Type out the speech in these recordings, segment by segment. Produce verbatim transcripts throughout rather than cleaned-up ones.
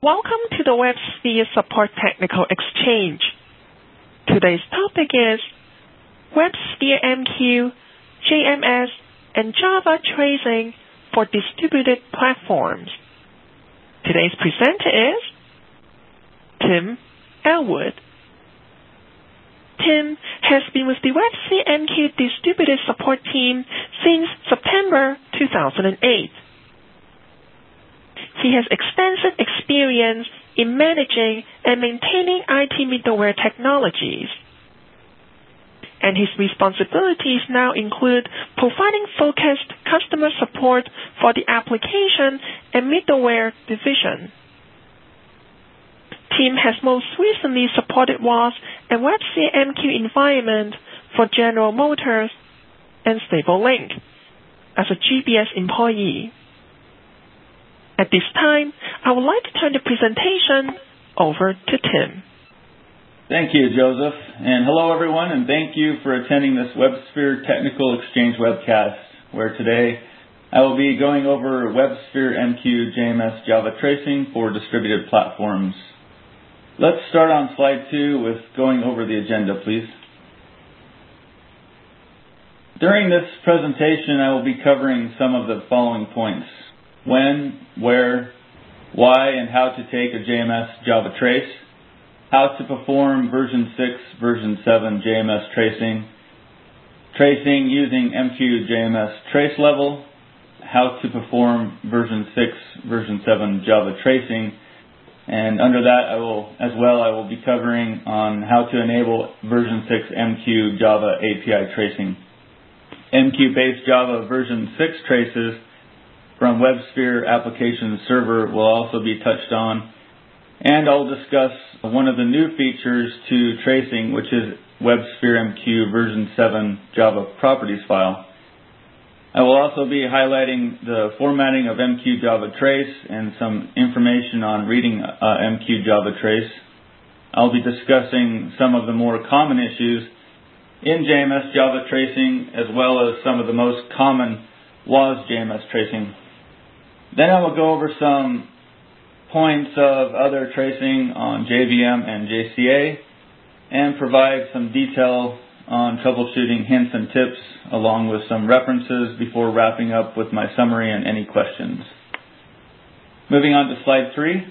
Welcome to the WebSphere Support Technical Exchange. Today's topic is WebSphere M Q, J M S, and Java tracing for distributed platforms. Today's presenter is Tim Elwood. Tim has been with the WebSphere M Q distributed support team since September two thousand eight. He has extensive experience in managing and maintaining I T middleware technologies. And his responsibilities now include providing focused customer support for the application and middleware division. Tim has most recently supported W A S and WebSphere M Q environment for General Motors and StableLink as a G B S employee. At this time, I would like to turn the presentation over to Tim. Thank you, Joseph. And hello, everyone, and thank you for attending this WebSphere Technical Exchange webcast, where today I will be going over WebSphere M Q J M S Java tracing for distributed platforms. Let's start on slide two with going over the agenda, please. During this presentation, I will be covering some of the following points: when, where, why, and how to take a J M S Java trace, how to perform version six, version seven J M S tracing, tracing using M Q J M S trace level, how to perform version six, version seven Java tracing, and under that, I will, as well, I will be covering on how to enable version six M Q Java A P I tracing. M Q-based Java version six traces from WebSphere Application Server will also be touched on, and I'll discuss one of the new features to tracing, which is WebSphere M Q version seven Java properties file. I will also be highlighting the formatting of M Q Java trace and some information on reading uh, M Q Java trace. I'll be discussing some of the more common issues in J M S Java tracing, as well as some of the most common W A S J M S tracing. Then I will go over some points of other tracing on J V M and J C A and provide some detail on troubleshooting hints and tips, along with some references before wrapping up with my summary and any questions. Moving on to slide three.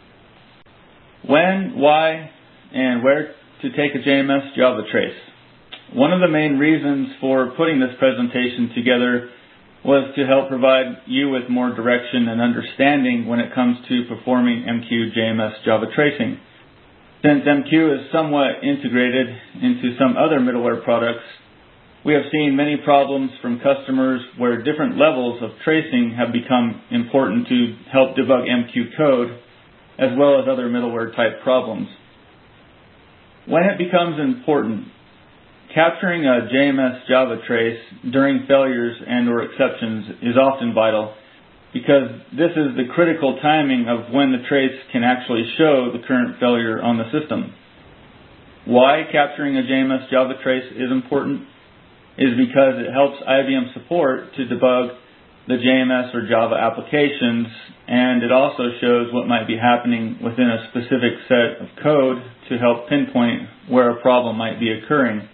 When, why, and where to take a J M S Java trace. One of the main reasons for putting this presentation together was to help provide you with more direction and understanding when it comes to performing M Q J M S Java tracing. Since M Q is somewhat integrated into some other middleware products, we have seen many problems from customers where different levels of tracing have become important to help debug M Q code, as well as other middleware type problems. When it becomes important, capturing a J M S Java trace during failures and or exceptions is often vital, because this is the critical timing of when the trace can actually show the current failure on the system. Why capturing a J M S Java trace is important is because it helps I B M support to debug the J M S or Java applications, and it also shows what might be happening within a specific set of code to help pinpoint where a problem might be occurring.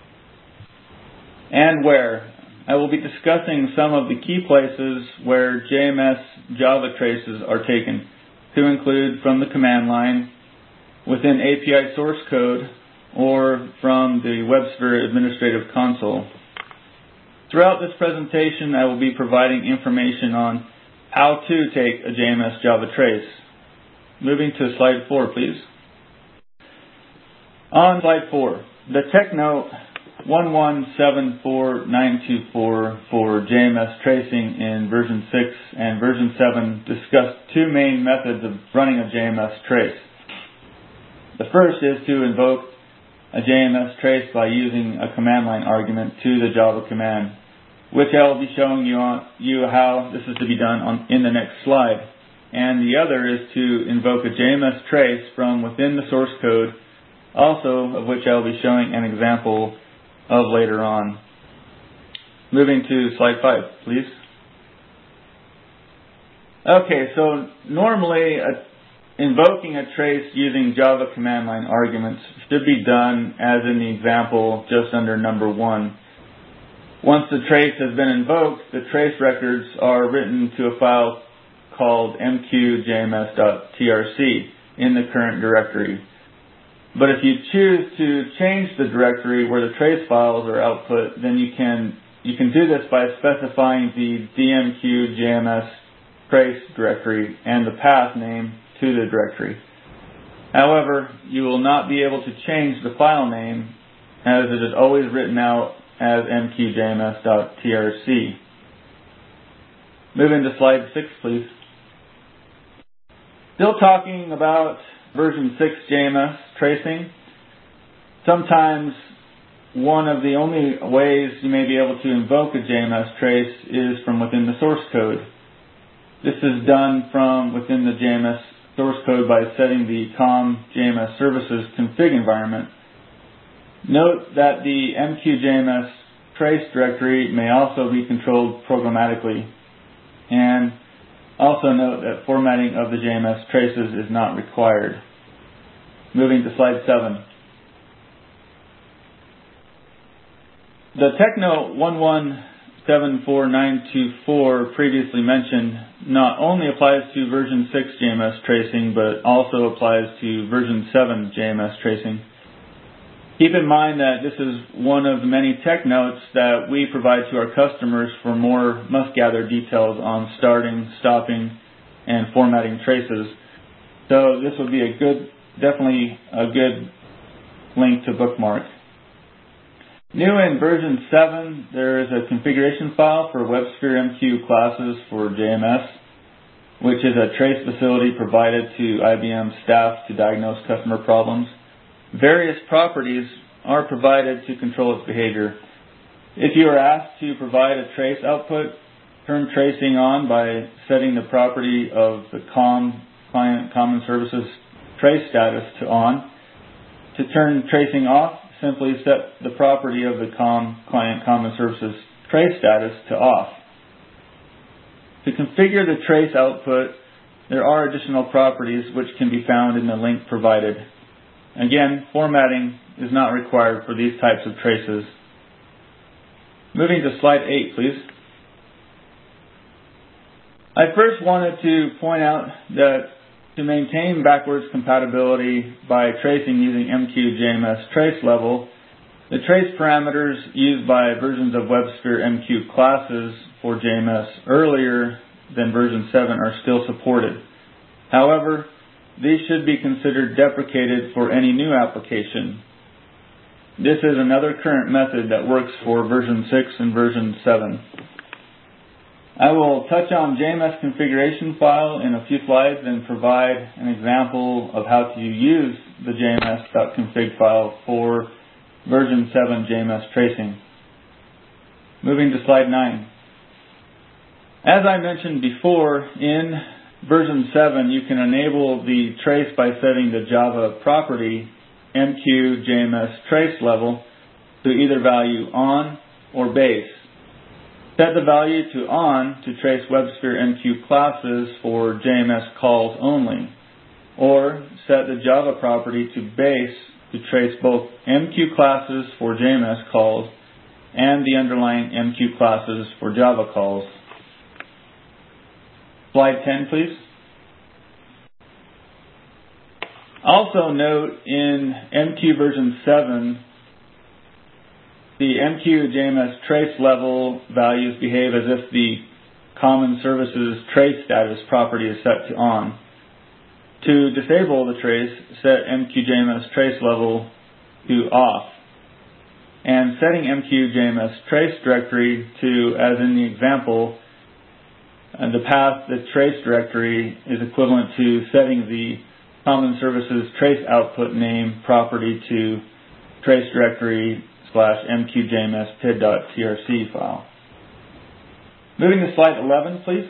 And where. I will be discussing some of the key places where J M S Java traces are taken, to include from the command line, within A P I source code, or from the WebSphere Administrative Console. Throughout this presentation, I will be providing information on how to take a J M S Java trace. Moving to slide four, please. On slide four, the tech note one one seven four nine two four for J M S tracing in version six and version seven discuss two main methods of running a J M S trace. The first is to invoke a J M S trace by using a command line argument to the Java command, which I will be showing you, on, you how this is to be done on, in the next slide. And the other is to invoke a J M S trace from within the source code, also of which I will be showing an example of later on. Moving to slide five, please. Okay, so normally a invoking a trace using Java command line arguments should be done as in the example just under number one. Once the trace has been invoked, the trace records are written to a file called m q j m s dot t r c in the current directory. But if you choose to change the directory where the trace files are output, then you can you can do this by specifying the d m q j m s trace directory and the path name to the directory. However, you will not be able to change the file name as it is always written out as m q j m s dot t r c. Moving to slide six, please. Still talking about version six J M S tracing. Sometimes one of the only ways you may be able to invoke a J M S trace is from within the source code. This is done from within the J M S source code by setting the com J M S services config environment. Note that the m q j m s trace directory may also be controlled programmatically. And also note that formatting of the J M S traces is not required. Moving to slide seven. The Techno one one seven four nine two four previously mentioned not only applies to version six J M S tracing, but also applies to version seven J M S tracing. Keep in mind that this is one of the many tech notes that we provide to our customers for more must-gather details on starting, stopping, and formatting traces. So this would be a good, definitely a good link to bookmark. New in version seven, there is a configuration file for WebSphere M Q classes for J M S, which is a trace facility provided to I B M staff to diagnose customer problems. Various properties are provided to control its behavior. If you are asked to provide a trace output, turn tracing on by setting the property of the com client common services trace status to on. To turn tracing off, simply set the property of the com client common services trace status to off. To configure the trace output, there are additional properties which can be found in the link provided. Again, formatting is not required for these types of traces. Moving to slide eight, please. I first wanted to point out that to maintain backwards compatibility by tracing using M Q J M S trace level, the trace parameters used by versions of WebSphere M Q classes for J M S earlier than version seven are still supported. However, these should be considered deprecated for any new application. This is another current method that works for version six and version seven. I will touch on J M S configuration file in a few slides and provide an example of how to use the J M S dot config file for version seven J M S tracing. Moving to slide nine. As I mentioned before, in version seven, you can enable the trace by setting the Java property M Q J M S trace level to either value on or base. Set the value to on to trace WebSphere M Q classes for J M S calls only, or set the Java property to base to trace both M Q classes for J M S calls and the underlying M Q classes for Java calls. Slide ten, please. Also note in M Q version seven, the M Q J M S trace level values behave as if the common services trace status property is set to on. To disable the trace, set M Q J M S trace level to off. And setting M Q J M S trace directory to, as in the example, and the path, the trace directory, is equivalent to setting the common services trace output name property to trace directory slash M Q J M S P I D dot T R C file. Moving to slide eleven, please.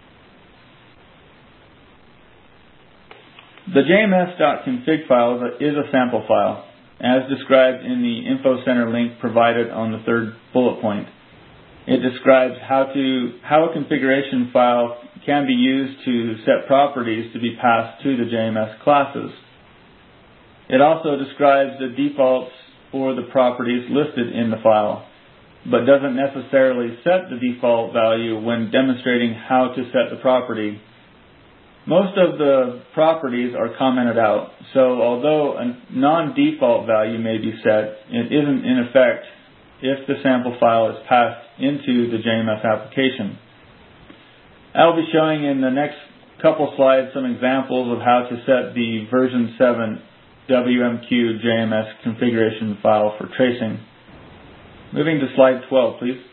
The J M S dot config file is a sample file, as described in the Info Center link provided on the third bullet point. It describes how to how a configuration file can be used to set properties to be passed to the J M S classes. It also describes the defaults for the properties listed in the file, but doesn't necessarily set the default value when demonstrating how to set the property. Most of the properties are commented out, so although a non-default value may be set, it isn't in effect if the sample file is passed into the J M S application. I'll be showing in the next couple slides some examples of how to set the version seven W M Q J M S configuration file for tracing. Moving to slide twelve, please.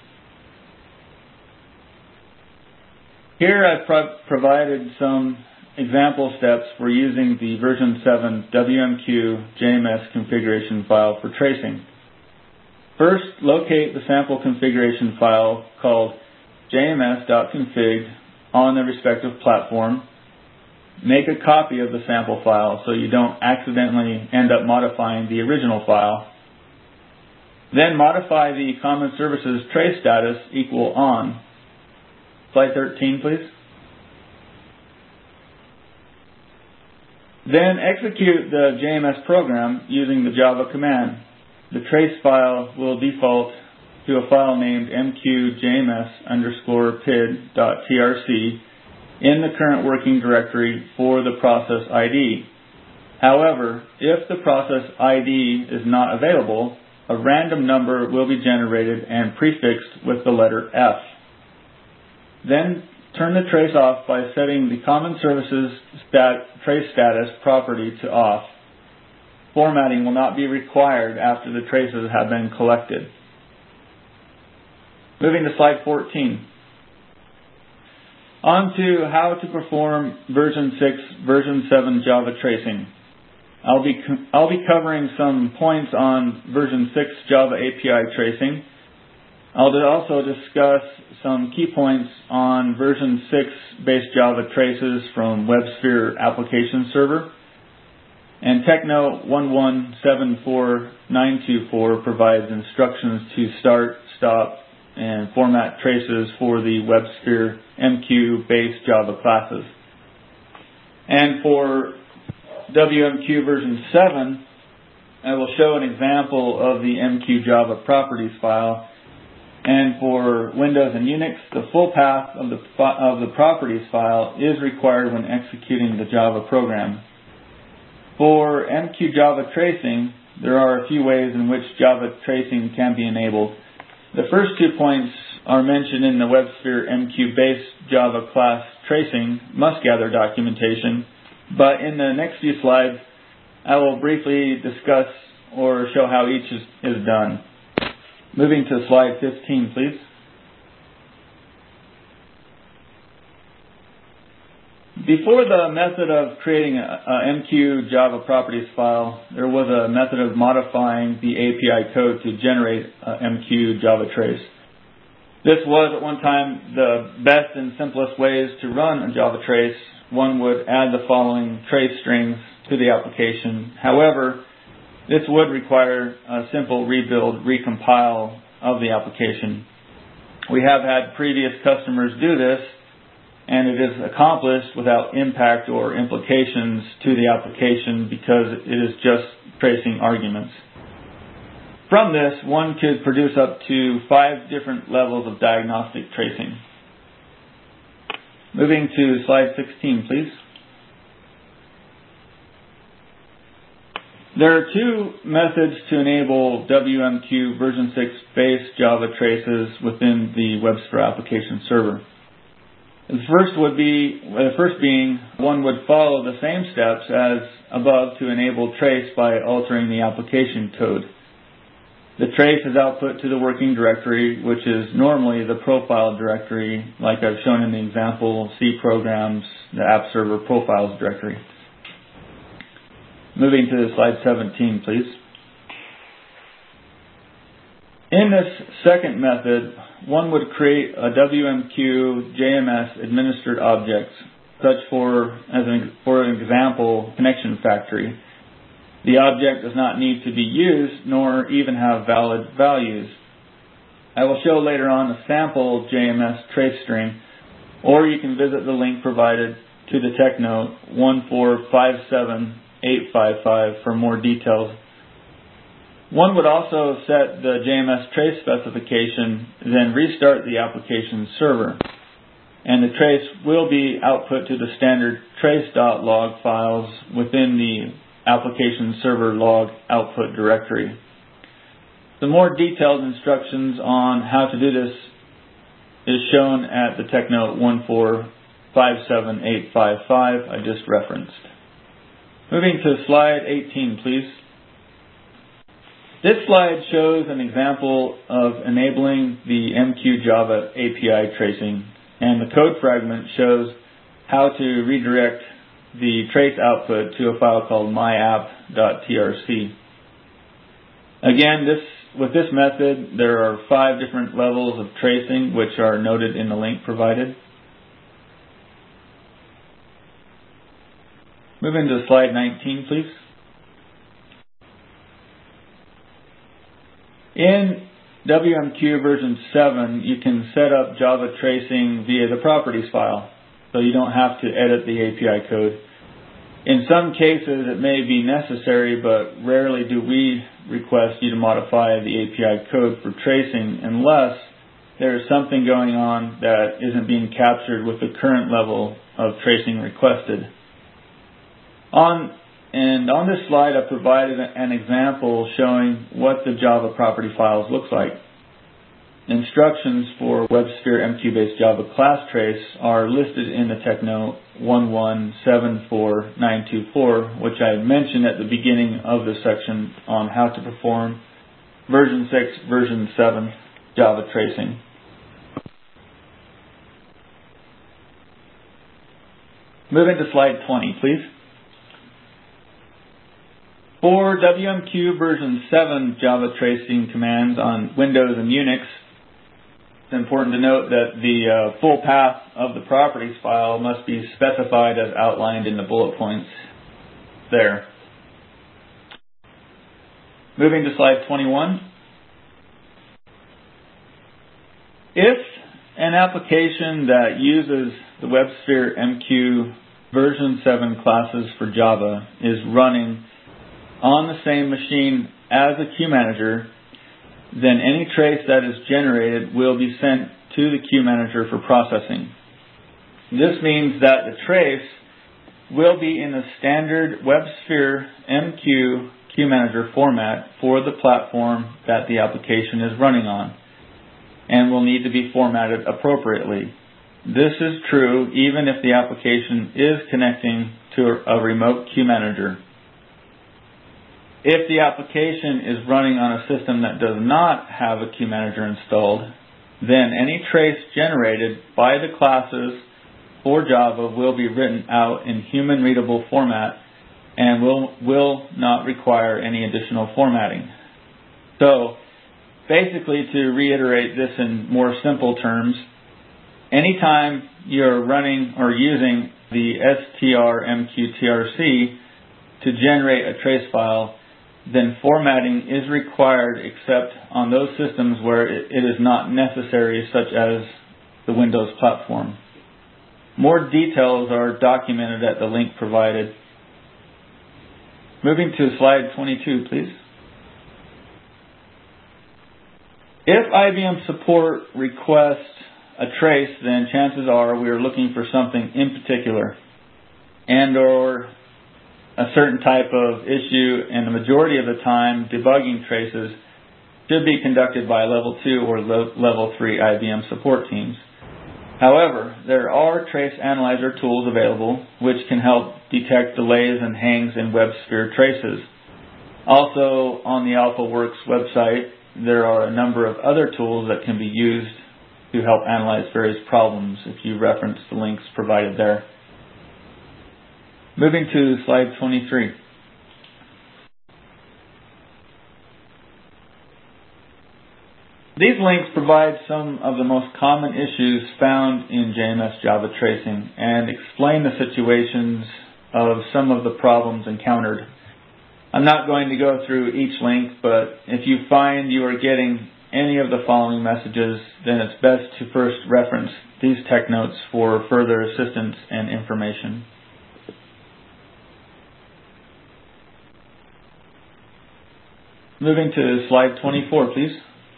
Here I've pro provided some example steps for using the version seven W M Q J M S configuration file for tracing. First, locate the sample configuration file called J M S dot config on the respective platform. Make a copy of the sample file so you don't accidentally end up modifying the original file. Then modify the Common Services trace status equal on. Slide thirteen, please. Then execute the J M S program using the Java command. The trace file will default to a file named mqjms underscore pid dot trc in the current working directory for the process I D. However, if the process I D is not available, a random number will be generated and prefixed with the letter F. Then turn the trace off by setting the Common Services stat trace status property to off. Formatting will not be required after the traces have been collected. Moving to slide fourteen. On to how to perform version six, version seven Java tracing. I'll be, I'll be covering some points on version six Java A P I tracing. I'll also discuss some key points on version six based Java traces from WebSphere Application Server. And Techno one one seven four nine two four provides instructions to start, stop, and format traces for the WebSphere M Q-based Java classes. And for W M Q version seven, I will show an example of the M Q Java properties file. And for Windows and Unix, the full path of the, of the properties file is required when executing the Java program. For M Q Java tracing, there are a few ways in which Java tracing can be enabled. The first two points are mentioned in the WebSphere M Q-based Java class tracing must-gather documentation, but in the next few slides, I will briefly discuss or show how each is, is done. Moving to slide fifteen, please. Before the method of creating a, a M Q Java properties file, there was a method of modifying the A P I code to generate a M Q Java trace. This was at one time the best and simplest ways to run a Java trace. One would add the following trace strings to the application. However, this would require a simple rebuild, recompile of the application. We have had previous customers do this, and it is accomplished without impact or implications to the application because it is just tracing arguments. From this, one could produce up to five different levels of diagnostic tracing. Moving to slide sixteen, please. There are two methods to enable W M Q version six based Java traces within the WebSphere application server. The first would be, the first being, one would follow the same steps as above to enable trace by altering the application code. The trace is output to the working directory, which is normally the profile directory, like I've shown in the example, C programs, the app server profiles directory. Moving to slide seventeen, please. In this second method, one would create a W M Q J M S administered object, such for, as an, for an example, connection factory. The object does not need to be used, nor even have valid values. I will show later on a sample J M S trace string, or you can visit the link provided to the tech note one four five seven eight five five for more details. One would also set the J M S trace specification, then restart the application server, and the trace will be output to the standard trace.log files within the application server log output directory. Some more detailed instructions on how to do this is shown at the tech note one four five seven eight five five I just referenced. Moving to slide eighteen, please. This slide shows an example of enabling the M Q Java A P I tracing, and the code fragment shows how to redirect the trace output to a file called myapp.trc. Again, this with this method, there are five different levels of tracing which are noted in the link provided. Moving to slide nineteen, please. In W M Q version seven, you can set up Java tracing via the properties file, so you don't have to edit the A P I code. In some cases, it may be necessary, but rarely do we request you to modify the A P I code for tracing unless there is something going on that isn't being captured with the current level of tracing requested. On And on this slide, I provided an example showing what the Java property files looks like. Instructions for WebSphere M Q-based Java class trace are listed in the tech note one one seven four nine two four, which I mentioned at the beginning of this section on how to perform version six, version seven Java tracing. Moving to slide twenty, please. For W M Q version seven Java tracing commands on Windows and Unix, it's important to note that the uh, full path of the properties file must be specified as outlined in the bullet points there. Moving to slide twenty-one. If an application that uses the WebSphere M Q version seven classes for Java is running on the same machine as a queue manager, then any trace that is generated will be sent to the queue manager for processing. This means that the trace will be in the standard WebSphere M Q queue manager format for the platform that the application is running on, and will need to be formatted appropriately. This is true even if the application is connecting to a remote queue manager. If the application is running on a system that does not have a queue manager installed, then any trace generated by the classes for Java will be written out in human readable format and will, will not require any additional formatting. So, basically, to reiterate this in more simple terms, anytime you're running or using the strmqtrc to generate a trace file, then formatting is required except on those systems where it, it is not necessary, such as the Windows platform. More details are documented at the link provided. Moving to slide twenty-two, please. If I B M support requests a trace, then chances are we are looking for something in particular and or a certain type of issue, and the majority of the time debugging traces should be conducted by level two or level three I B M support teams. However, there are trace analyzer tools available which can help detect delays and hangs in WebSphere traces. Also, on the AlphaWorks website, there are a number of other tools that can be used to help analyze various problems if you reference the links provided there. Moving to slide twenty-three. These links provide some of the most common issues found in J M S Java tracing and explain the situations of some of the problems encountered. I'm not going to go through each link, but if you find you are getting any of the following messages, then it's best to first reference these tech notes for further assistance and information. Moving to slide twenty-four, please.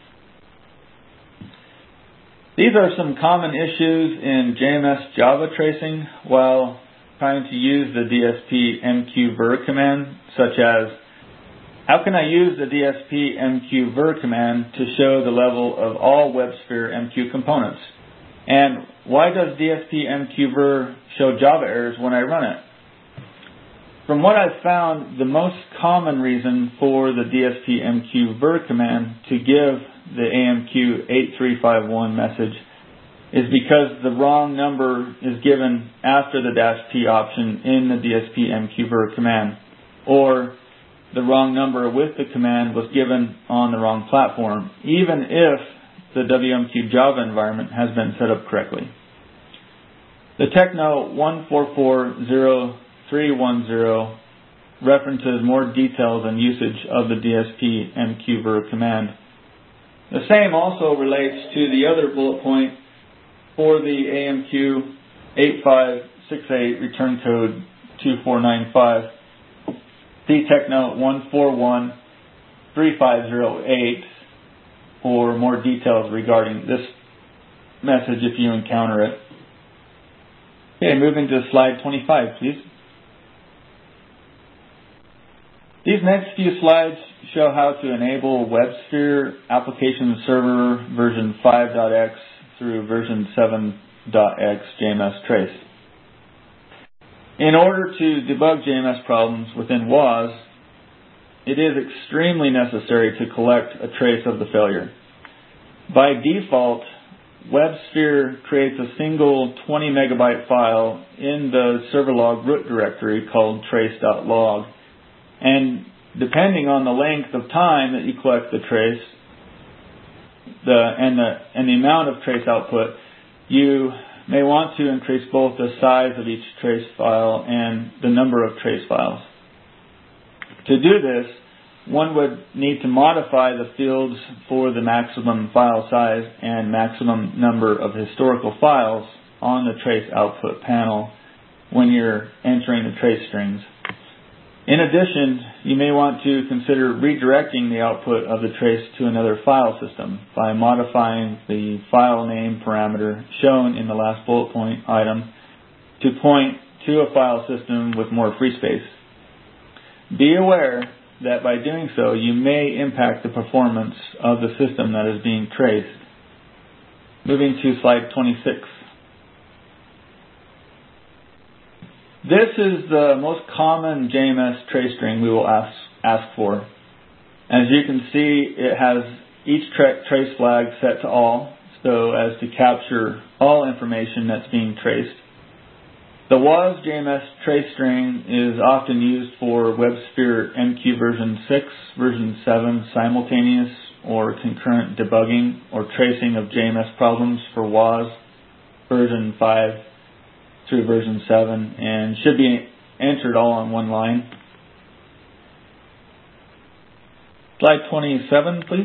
These are some common issues in J M S Java tracing while trying to use the D S P M Q ver command, such as, how can I use the D S P M Q ver command to show the level of all WebSphere M Q components? And why does D S P M Q ver show Java errors when I run it? From what I've found, the most common reason for the D S P M Q ver command to give the A M Q eight three five one message is because the wrong number is given after the dash P option in the D S P M Q ver command, or the wrong number with the command was given on the wrong platform, even if the W M Q Java environment has been set up correctly. The TechNote one four four zero three one zero references more details and usage of the D S P M Q ver command. The same also relates to the other bullet point for the A M Q eight five six eight return code two four nine five. See TechNote one four one three five zero eight for more details regarding this message if you encounter it. Okay, moving to slide twenty-five, please. These next few slides show how to enable WebSphere Application Server version five dot x through version seven dot x J M S trace. In order to debug J M S problems within W A S, it is extremely necessary to collect a trace of the failure. By default, WebSphere creates a single twenty megabyte file in the server log root directory called trace dot log. And depending on the length of time that you collect the trace the, and, the, and the amount of trace output, you may want to increase both the size of each trace file and the number of trace files. To do this, one would need to modify the fields for the maximum file size and maximum number of historical files on the trace output panel when you're entering the trace strings. In addition, you may want to consider redirecting the output of the trace to another file system by modifying the file name parameter shown in the last bullet point item to point to a file system with more free space. Be aware that by doing so, you may impact the performance of the system that is being traced. Moving to slide twenty-six. This is the most common J M S trace string we will ask, ask for. As you can see, it has each tra trace flag set to all, so as to capture all information that's being traced. The W A S J M S trace string is often used for WebSphere M Q version six, version seven simultaneous or concurrent debugging or tracing of J M S problems for W A S version five through version seven, and should be entered all on one line. Slide twenty-seven, please.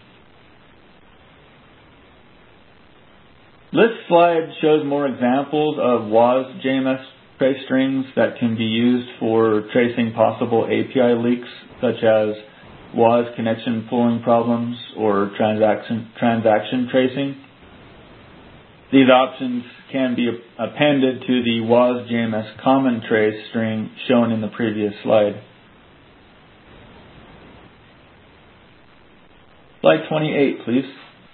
This slide shows more examples of W A S J M S trace strings that can be used for tracing possible A P I leaks, such as W A S connection pooling problems or transaction, transaction tracing. These options can be appended to the W A S J M S common trace string shown in the previous slide. Slide twenty-eight, please.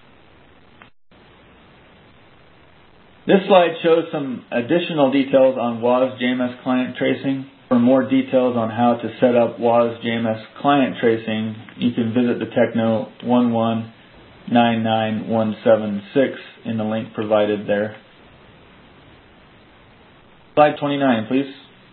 This slide shows some additional details on W A S J M S client tracing. For more details on how to set up W A S J M S client tracing, you can visit the TechNote one one nine nine one seven six in the link provided there. Slide twenty-nine, please.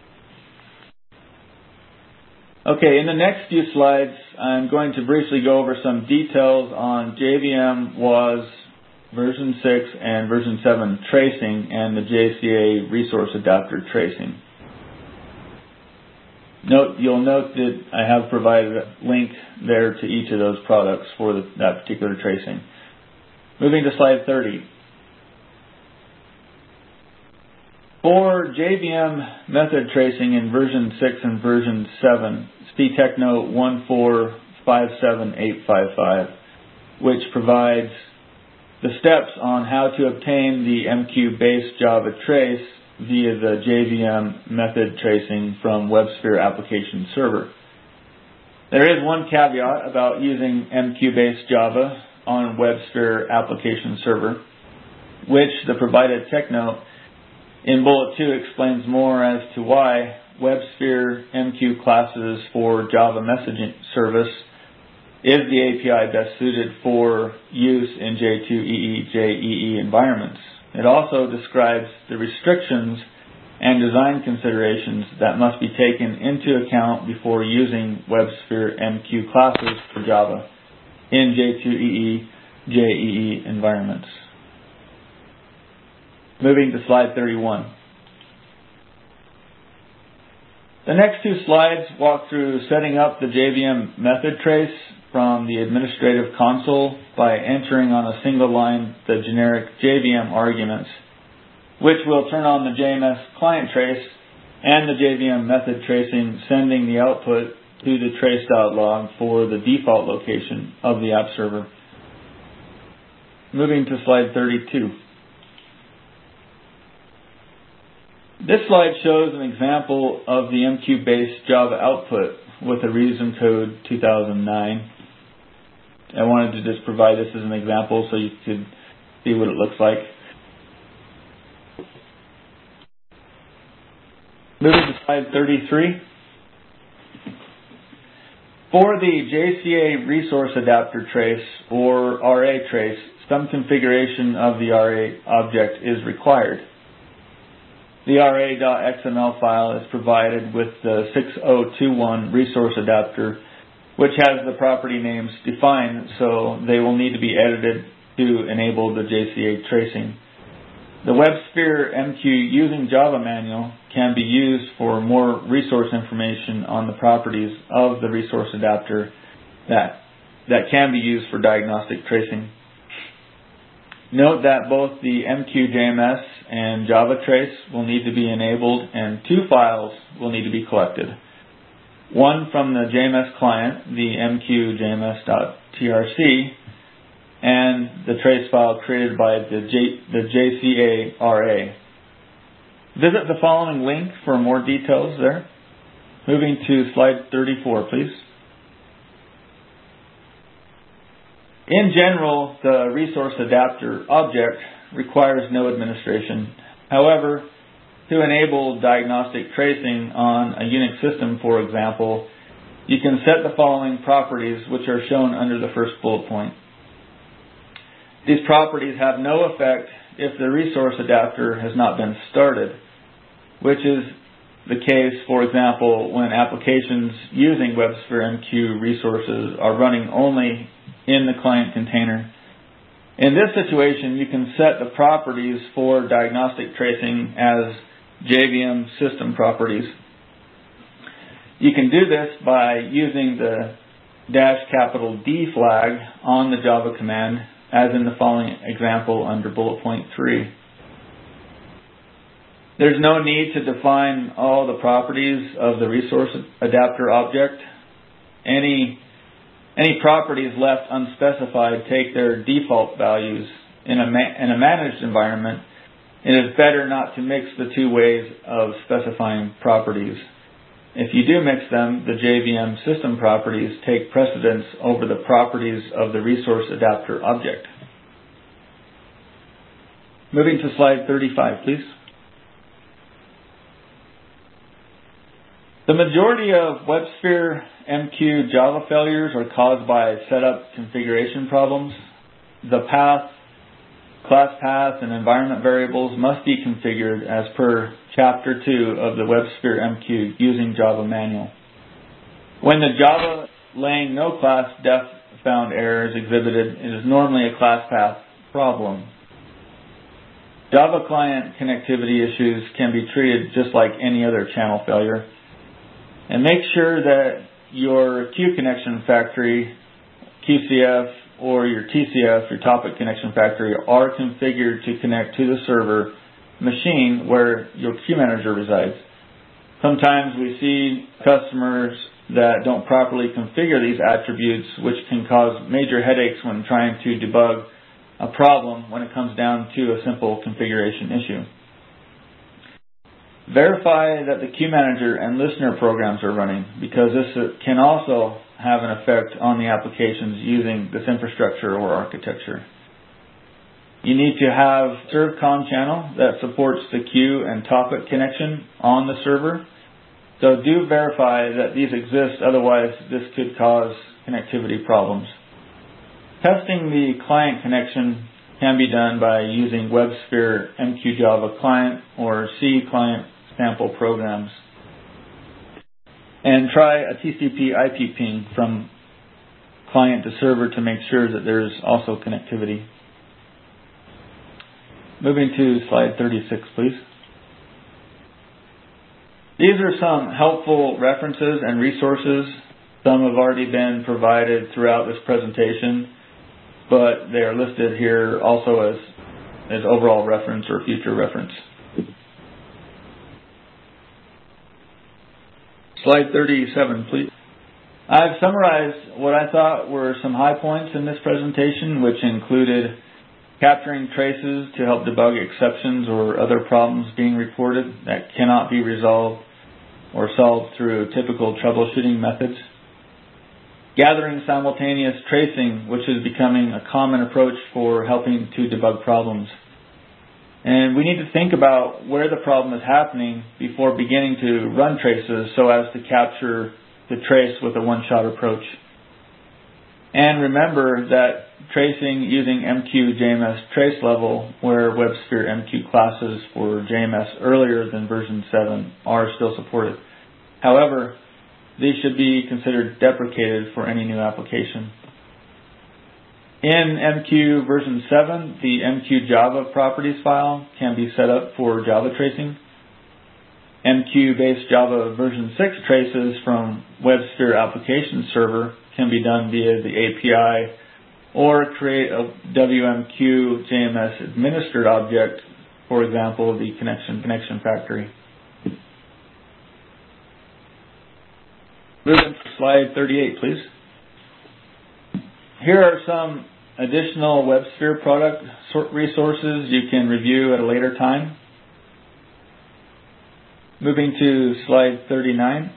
Okay, in the next few slides, I'm going to briefly go over some details on J V M W A S version six and version seven tracing and the J C A resource adapter tracing. Note, you'll note that I have provided a link there to each of those products for the, that particular tracing. Moving to slide thirty. For J V M method tracing in version six and version seven, see TechNote one four five seven eight five five, which provides the steps on how to obtain the M Q-based Java trace via the J V M method tracing from WebSphere Application Server. There is one caveat about using M Q-based Java on WebSphere Application Server, which the provided TechNote in Bullet two explains more as to why WebSphere M Q classes for Java messaging service is the A P I best suited for use in J two E E, J E E environments. It also describes the restrictions and design considerations that must be taken into account before using WebSphere M Q classes for Java in J two E E, J E E environments. Moving to slide thirty-one. The next two slides walk through setting up the J V M method trace from the administrative console by entering on a single line the generic J V M arguments, which will turn on the J M S client trace and the J V M method tracing, sending the output to the trace.log for the default location of the app server. Moving to slide thirty-two. This slide shows an example of the M Q-based Java output with a reason code two thousand nine. I wanted to just provide this as an example so you could see what it looks like. Moving to slide thirty-three. For the J C A resource adapter trace, or R A trace, some configuration of the R A object is required. The R A dot X M L file is provided with the six oh two one resource adapter, which has the property names defined, so they will need to be edited to enable the J C A tracing. The WebSphere M Q using Java manual can be used for more resource information on the properties of the resource adapter that, that can be used for diagnostic tracing. Note that both the M Q J M S and Java trace will need to be enabled, and two files will need to be collected. One from the J M S client, the M Q J M S dot T R C, and the trace file created by the, J, the J C A R A. Visit the following link for more details there. Moving to slide thirty-four, please. In general, the resource adapter object requires no administration. However, to enable diagnostic tracing on a Unix system, for example, you can set the following properties, which are shown under the first bullet point. These properties have no effect if the resource adapter has not been started, which is the case, for example, when applications using WebSphere M Q resources are running only in the client container. In this situation, you can set the properties for diagnostic tracing as J V M system properties. You can do this by using the dash capital D flag on the Java command, as in the following example under bullet point three. There's no need to define all the properties of the resource adapter object. Any Any properties left unspecified take their default values. In a, ma- in a managed environment, it is better not to mix the two ways of specifying properties. If you do mix them, the J V M system properties take precedence over the properties of the resource adapter object. Moving to slide thirty-five, please. The majority of WebSphere M Q Java failures are caused by setup configuration problems. The path, class path, and environment variables must be configured as per Chapter two of the WebSphere M Q using Java manual. When the Java laying no class def found error is exhibited, it is normally a class path problem. Java client connectivity issues can be treated just like any other channel failure. And make sure that your Q connection factory, Q C F, or your T C F, your topic connection factory, are configured to connect to the server machine where your queue manager resides. Sometimes we see customers that don't properly configure these attributes, which can cause major headaches when trying to debug a problem when it comes down to a simple configuration issue. Verify that the queue manager and listener programs are running, because this can also have an effect on the applications using this infrastructure or architecture. You need to have ServCon channel that supports the queue and topic connection on the server. So do verify that these exist, otherwise this could cause connectivity problems. Testing the client connection can be done by using WebSphere M Q Java Client or C Client sample programs. And try a T C P I P ping from client to server to make sure that there's also connectivity. Moving to slide thirty-six, please. These are some helpful references and resources. Some have already been provided throughout this presentation, but they are listed here also as, as overall reference or future reference. Slide thirty-seven, please. I've summarized what I thought were some high points in this presentation, which included capturing traces to help debug exceptions or other problems being reported that cannot be resolved or solved through typical troubleshooting methods. Gathering simultaneous tracing, which is becoming a common approach for helping to debug problems. And we need to think about where the problem is happening before beginning to run traces so as to capture the trace with a one-shot approach. And remember that tracing using M Q J M S trace level, where WebSphere M Q classes for J M S earlier than version seven are still supported. However, these should be considered deprecated for any new application. In M Q version seven, the M Q Java properties file can be set up for Java tracing. M Q-based Java version six traces from WebSphere application server can be done via the A P I, or create a W M Q J M S administered object, for example, the connection connection factory. Moving to slide thirty-eight, please. Here are some additional WebSphere product resources you can review at a later time. Moving to slide thirty-nine.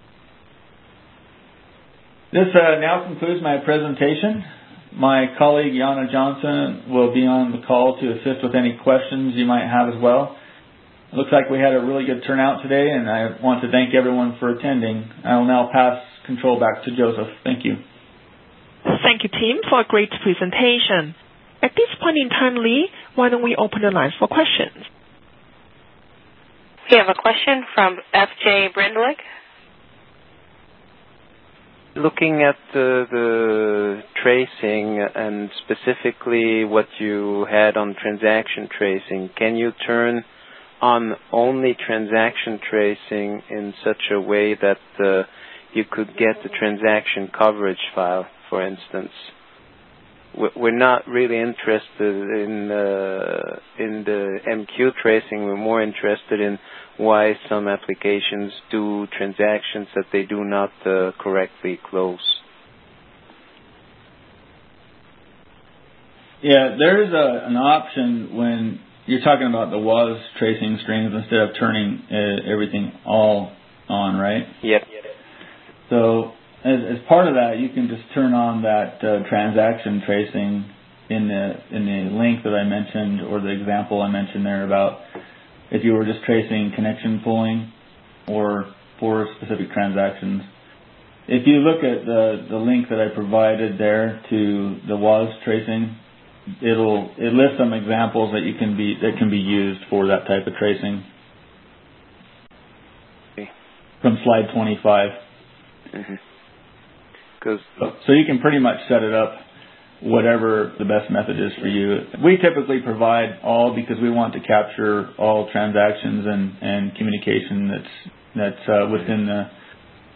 This uh, now concludes my presentation. My colleague Jana Johnson will be on the call to assist with any questions you might have as well. It looks like we had a really good turnout today, and I want to thank everyone for attending. I will now pass control back to Joseph. Thank you. Thank you, Tim, for a great presentation. At this point in time, Lee, why don't we open the lines for questions? We have a question from F J Brindlick. Looking at the, the tracing and specifically what you had on transaction tracing, can you turn on only transaction tracing in such a way that uh, you could get the transaction coverage file, for instance? We're not really interested in uh, in the M Q tracing. We're more interested in why some applications do transactions that they do not uh, correctly close. Yeah, there is a, an option when you're talking about the W A S tracing strings instead of turning uh, everything all on, right? Yep. So as, as part of that, you can just turn on that uh, transaction tracing in the in the link that I mentioned, or the example I mentioned there about if you were just tracing connection pooling or for specific transactions. If you look at the, the link that I provided there to the W A S tracing, it'll it lists some examples that you can be that can be used for that type of tracing. Okay. From slide twenty-five. Mm-hmm. So, so you can pretty much set it up whatever the best method is for you. We typically provide all because we want to capture all transactions and, and communication that's that's uh, within the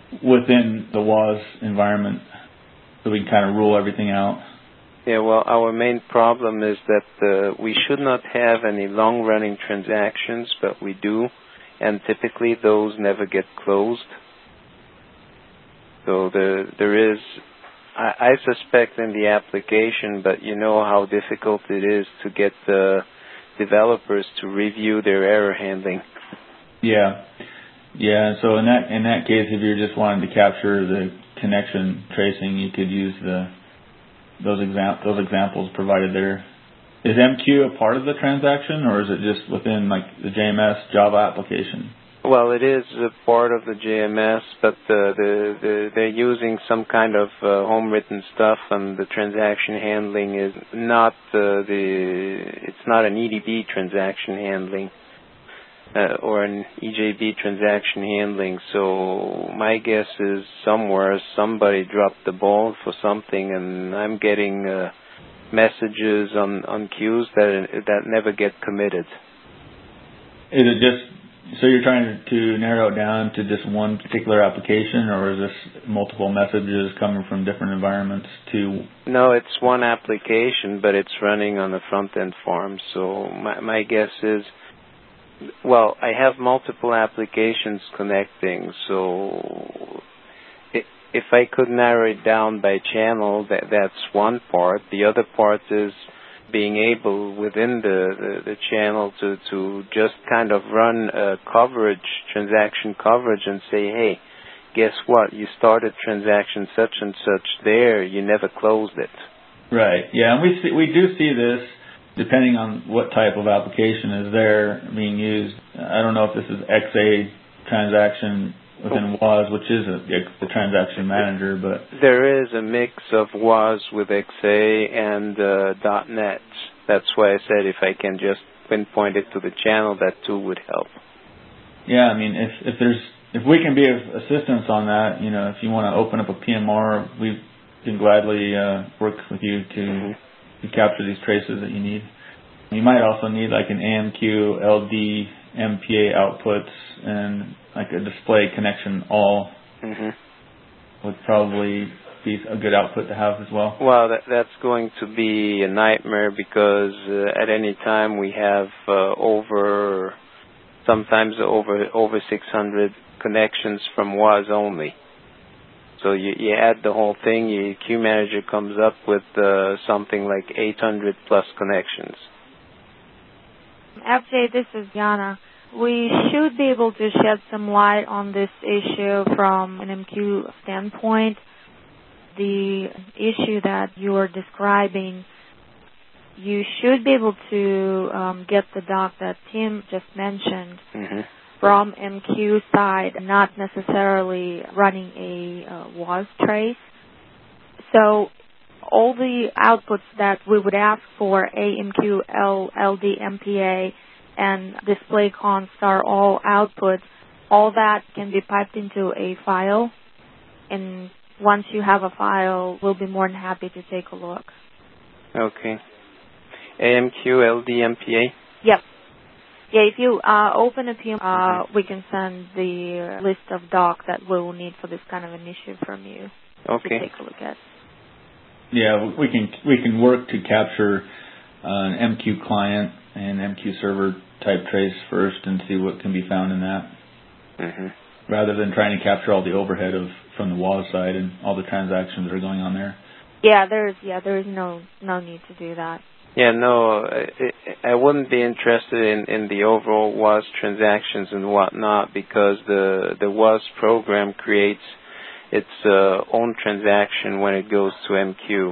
within the W A S environment so we can kind of rule everything out? Yeah, well, our main problem is that uh, we should not have any long-running transactions, but we do, and typically those never get closed. So there, there is, I, I suspect in the application, but you know how difficult it is to get the developers to review their error handling. Yeah, yeah. So in that in that case, if you're just wanting to capture the connection tracing, you could use the those exam those examples provided there. Is M Q a part of the transaction, or is it just within like the J M S Java application? Well, it is a part of the J M S, but uh, the, the, they're using some kind of uh, home-written stuff, and the transaction handling is not uh, the. It's not an E D B transaction handling uh, or an E J B transaction handling. So my guess is somewhere somebody dropped the ball for something, and I'm getting uh, messages on on queues that that never get committed. Is it just? So you're trying to narrow it down to just one particular application, or is this multiple messages coming from different environments to? No, it's one application, but it's running on a front-end farm. So my, my guess is, well, I have multiple applications connecting. So if I could narrow it down by channel, that, that's one part. The other part is being able within the, the, the channel to, to just kind of run a coverage, transaction coverage, and say, hey, guess what? You started transaction such and such there. You never closed it. Right. Yeah, and we see, we do see this depending on what type of application is there being used. I don't know if this is X A transaction within W A S, which is a, the transaction manager, but there is a mix of W A S with X A and uh, .NET. That's why I said if I can just pinpoint it to the channel, that too would help. Yeah, I mean, if if there's if we can be of assistance on that, you know, if you want to open up a P M R, we can gladly uh, work with you to mm-hmm. to capture these traces that you need. You might also need like an A M Q, L D, M P A outputs, and like a display connection all mm-hmm. would probably be a good output to have as well. Well, that, that's going to be a nightmare because uh, at any time we have uh, over, sometimes over over six hundred connections from W A S only. So you, you add the whole thing, your queue manager comes up with uh, something like eight hundred plus connections. F J, this is Yana. We should be able to shed some light on this issue from an M Q standpoint. The issue that you are describing, you should be able to um, get the doc that Tim just mentioned mm-hmm. from M Q side, not necessarily running a uh, W A S trace. So all the outputs that we would ask for, A M Q, L, LD, M P A, and display const are all outputs. All that can be piped into a file, and once you have a file, we'll be more than happy to take a look. Okay. A M Q, L D, M P A? Yep. Yeah, if you uh, open a P M, uh, we can send the list of docs that we will need for this kind of an issue from you okay. to take a look at. Yeah, we can we can work to capture uh, an M Q client and M Q server type trace first and see what can be found in that, mm-hmm. rather than trying to capture all the overhead of from the W A S side and all the transactions that are going on there. Yeah, there's yeah there is no no need to do that. Yeah, no, I, I wouldn't be interested in, in the overall W A S transactions and whatnot because the the W A S program creates its uh, own transaction when it goes to M Q.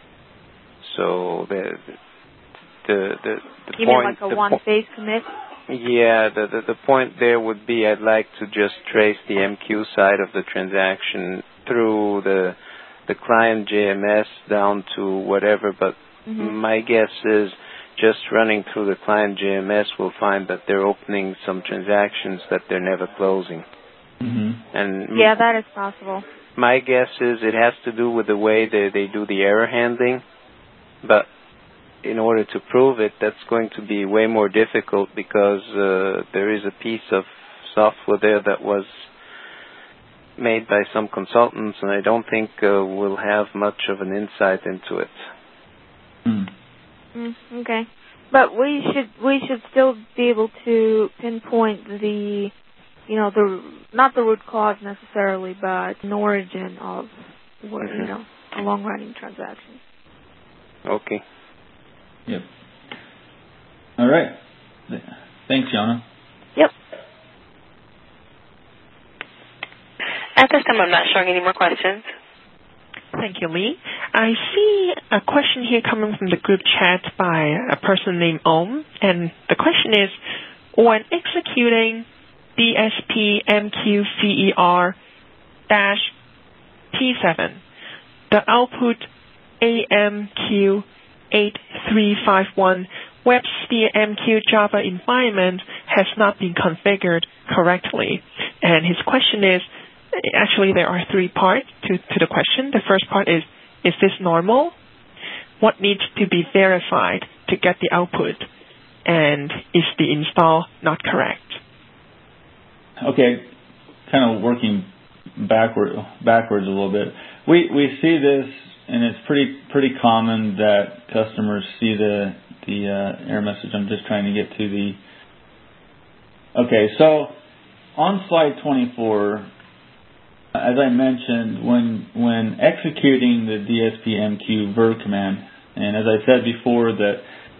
So the the the, the you point. mean like a the one-phase commit? Yeah, the, the the point there would be I'd like to just trace the M Q side of the transaction through the the client J M S down to whatever, but mm-hmm. my guess is just running through the client J M S will find that they're opening some transactions that they're never closing. Mm-hmm. And yeah, that is possible. My guess is it has to do with the way they, they do the error handling, but in order to prove it, that's going to be way more difficult because uh, there is a piece of software there that was made by some consultants, and I don't think uh, we'll have much of an insight into it. Mm. Mm, okay. But we should we should still be able to pinpoint the, you know, the not the root cause necessarily, but an origin of, what, you know, a long-running transaction. Okay. Yep. All right. Thanks, Yana. Yep. At this time, I'm not showing any more questions. Thank you, Lee. I see a question here coming from the group chat by a person named Om, and the question is, when executing D S P M Q C E R P seven, the output A M Q eight three five one WebSphere M Q Java environment has not been configured correctly. And his question is, actually there are three parts to, to the question. The first part is, is this normal? What needs to be verified to get the output? And is the install not correct? Okay, kind of working backward, backwards a little bit. We we see this, and it's pretty pretty common that customers see the the uh, error message. I'm just trying to get to the. Okay, so on slide twenty-four, as I mentioned, when when executing the D S P M Q ver command, and as I said before, that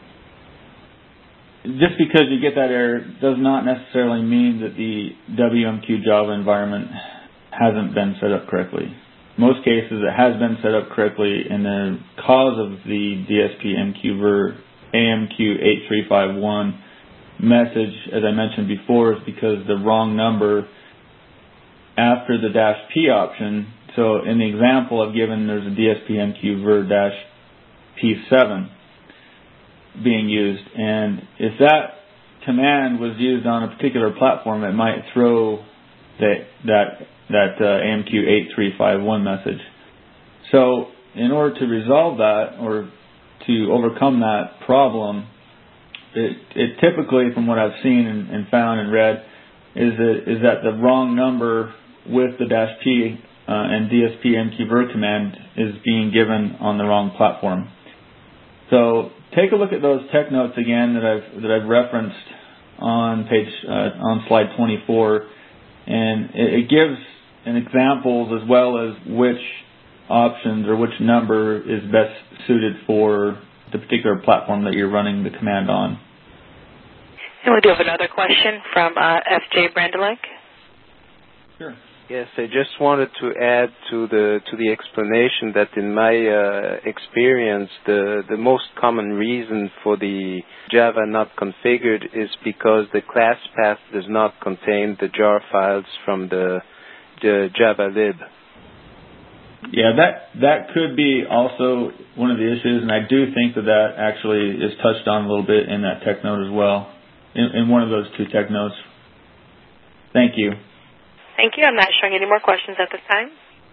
just because you get that error does not necessarily mean that the W M Q Java environment hasn't been set up correctly. Most cases it has been set up correctly, and the cause of the D S P M Q ver A M Q eight three five one message, as I mentioned before, is because the wrong number after the dash P option. So in the example I've given, there's a D S P M Q ver dash P seven being used, and if that command was used on a particular platform, it might throw that that that uh, A M Q eight three five one message. So in order to resolve that, or to overcome that problem, it, it typically, from what I've seen and, and found and read, is that, is that the wrong number with the dash P uh, and D S P M Q ver command is being given on the wrong platform. So take a look at those tech notes again that I've that I've referenced on page uh, on slide twenty-four, and it, it gives an examples as well as which options or which number is best suited for the particular platform that you're running the command on. And we do have another question from uh, F J Brandalek. Sure. Yes, I just wanted to add to the to the explanation that in my uh, experience, the the most common reason for the Java not configured is because the class path does not contain the jar files from the the Java lib. Yeah, that that could be also one of the issues, and I do think that that actually is touched on a little bit in that tech note as well, in, in one of those two tech notes. Thank you. Thank you. I'm not showing any more questions at this time.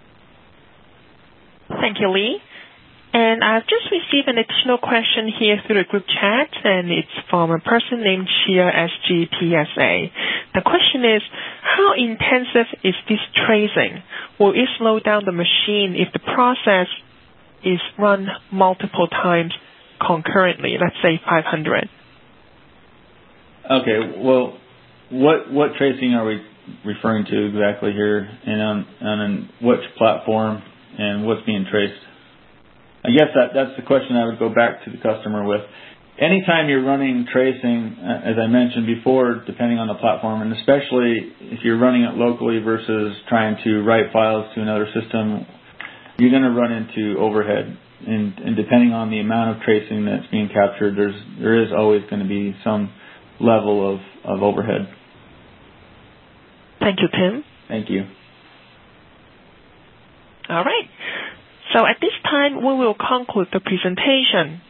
Thank you, Lee. And I've just received an additional question here through the group chat, and it's from a person named Chia S G P S A. The question is, how intensive is this tracing? Will it slow down the machine if the process is run multiple times concurrently, let's say five hundred? Okay, well, what what tracing are we referring to exactly here, and on, on which platform, and what's being traced? I guess that that's the question I would go back to the customer with. Anytime you're running tracing, as I mentioned before, depending on the platform, and especially if you're running it locally versus trying to write files to another system, you're going to run into overhead. And, and depending on the amount of tracing that's being captured, there's there is always going to be some level of, of overhead. Thank you, Tim. Thank you. All right. So at this time, we will conclude the presentation.